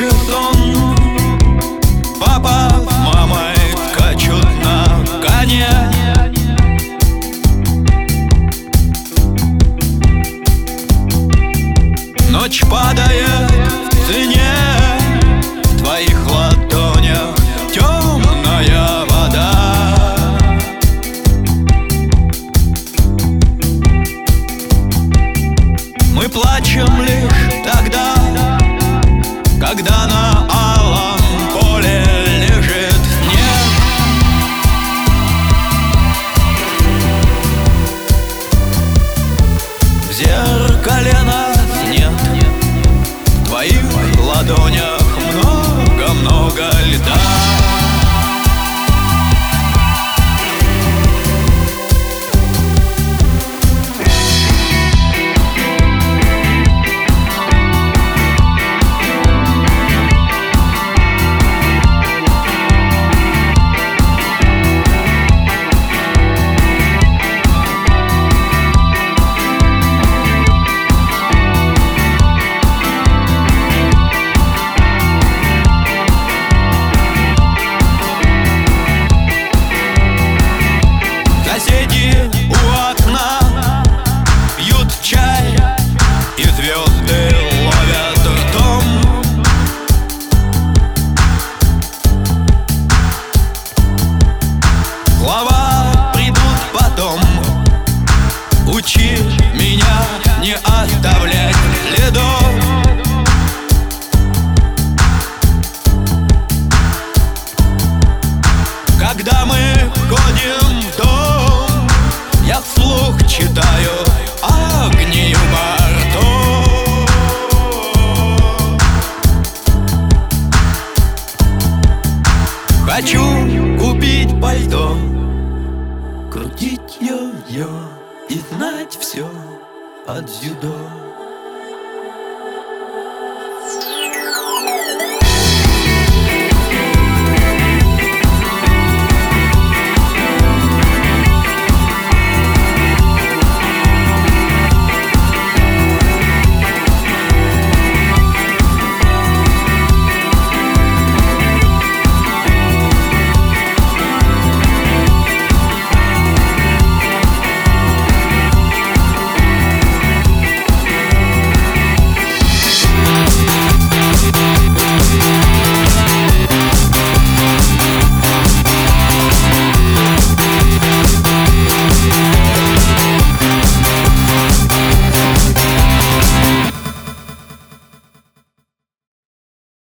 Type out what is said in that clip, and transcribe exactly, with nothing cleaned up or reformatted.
скачет он, папа с мамой скачут на коне. Ночь падает в цене, в твоих ладонях темная вода. Мы плачем лишь тогда, когда на алом поле лежит снег. В зеркале нас нет, в твоих ладонях много-много льда. И звезды ловят ртом. Слова придут потом. Учи меня не оставлять следов. Когда мы ходим в дом, я вслух читаю огни бортов. Хочу купить пальто, крутить йо-йо и знать все от дзюдо.